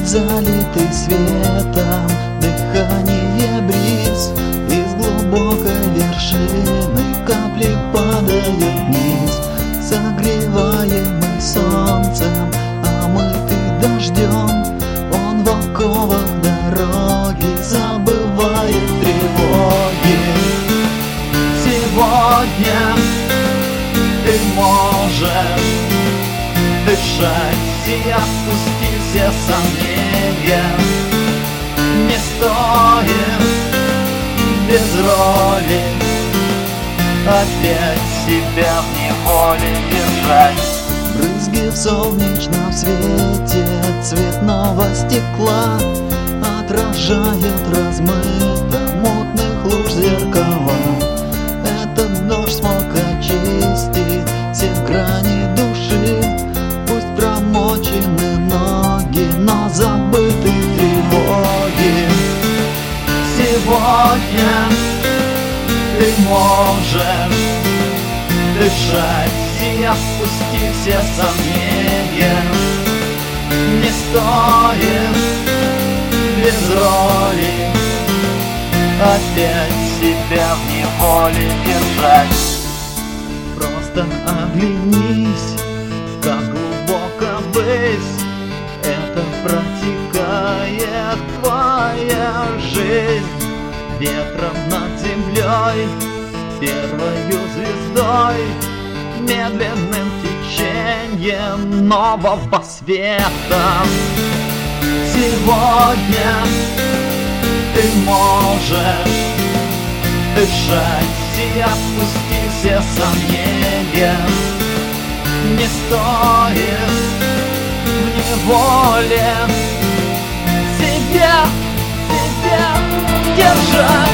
залитый светом, дыхание бриз. Из глубокой вершины капли падают вниз, согреваемый солнцем, омытый дождем. Он в оковах дороги забывает тревоги. Сегодня ты можешь дышать и отпусти все сомнения. Не стоит без роли опять себя в неволе держать. Брызги в солнечном свете цветного стекла отражают размыто мутных луж зеркала. Этот дождь смог очистить все грани души. Пусть промочены ноги, но забыты тревоги. Сегодня ты можешь дышать и отпусти все сомнения. Не стоит без роли опять себя в неволе держать. Просто оглянись, как глубоко ввысь это протекает твоя жизнь. Ветром над землей, первою звездой, медленным течением нового света. Сегодня ты можешь дышать и отпусти все сомнения. Не стоит в неволе себя держать.